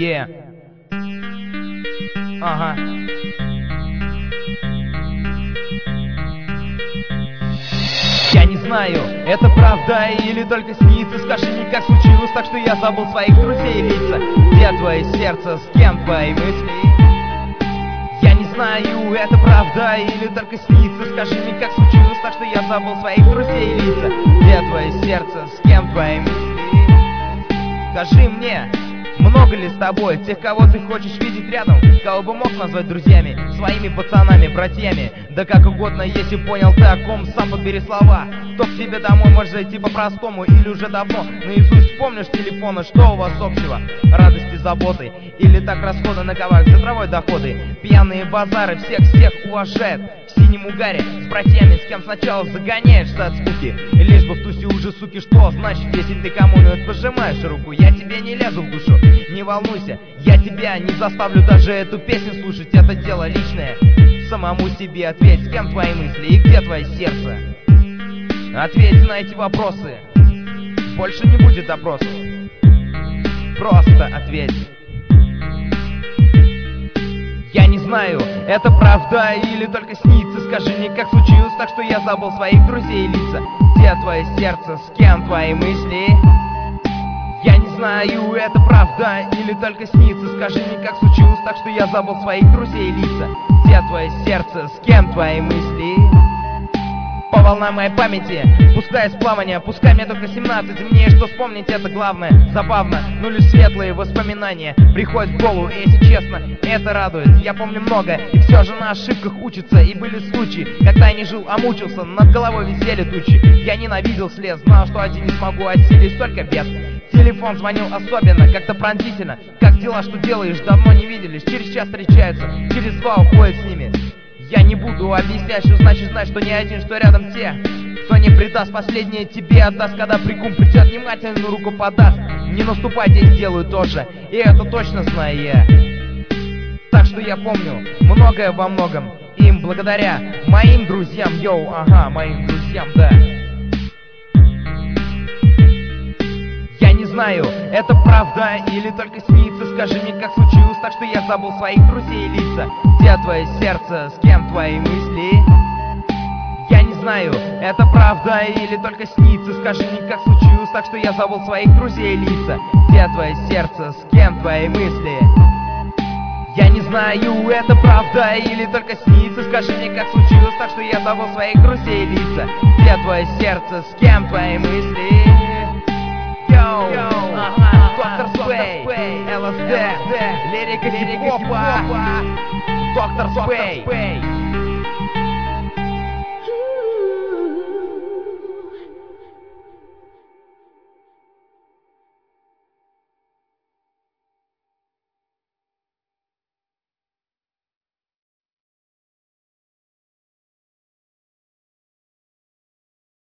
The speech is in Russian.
Yeah. Ага. Я не знаю, это правда или только снится. Скажи мне, как случилось так, что я забыл своих друзей и лица. Где твое сердце, с кем твои мысли? Я не знаю, это правда или только снится. Скажи мне, как случилось так, что я забыл своих друзей и лица. Где твое сердце, с кем твои мысли? Скажи мне, много ли с тобой тех, кого ты хочешь видеть рядом, кого бы мог назвать друзьями, своими пацанами, братьями? Да как угодно, если понял ты о ком, сам подбери слова. Кто к тебе домой может зайти по-простому или уже давно наизусть помнишь телефона, что у вас общего? Радости, заботы или так расходы на кавах, за травой доходы? Пьяные базары всех уважают в синем угаре с братьями, с кем сначала загоняешься от скуки, лишь бы в тусе уже, суки, что значит, если ты кому-нибудь пожимаешь руку? Я тебе не лезу в душу, не волнуйся, я тебя не заставлю даже эту песню слушать, это дело личное. Самому себе ответь, с кем твои мысли и где твое сердце? Ответь на эти вопросы, больше не будет допросов. Просто ответь. Я не знаю, это правда или только снится. Скажи мне, как случилось так, что я забыл своих друзей и лица. Где твое сердце, с кем твои мысли? Я не знаю, это правда или только снится. Скажи мне, как случилось так, что я забыл своих друзей и лица. Где твое сердце, с кем твои мысли? По волнам моей памяти, пускай с плавания, пускай мне только 17, мне что вспомнить это главное, забавно, но лишь светлые воспоминания приходят в голову, и если честно, это радует. Я помню много, и все же на ошибках учатся, и были случаи, когда я не жил, а мучился, над головой висели тучи. Я ненавидел слез, знал, что один не смогу осилить столько бед. Телефон звонил особенно, как-то пронзительно. Как дела, что делаешь, давно не виделись, через час встречаются, через два уходят с ними. Я не буду объяснять, что значит знать, что не один, что рядом те, кто не предаст, последнее тебе отдаст. Когда прикум придет, внимательно руку подаст. Не наступать, я сделаю тоже, и это точно знаю я. Так что я помню многое во многом, им благодаря моим друзьям, йоу, ага, моим друзьям, да. Я не знаю, это правда или только снится. Скажи мне, как случилось так, что я забыл своих друзей и лица. Где твое сердце, с кем твои мысли? Я не знаю, это правда или только снится. Скажи мне, как случилось так, что я забыл своих друзей и лица. Где твое сердце, с кем твои мысли? Я не знаю, это правда или только снится. Скажи мне, как случилось так, что я забыл своих друзей и лица. Где твое сердце, с кем твои мысли? Доктор Спэй, ЛСД, лирика хип-хопа. Доктор Спэй.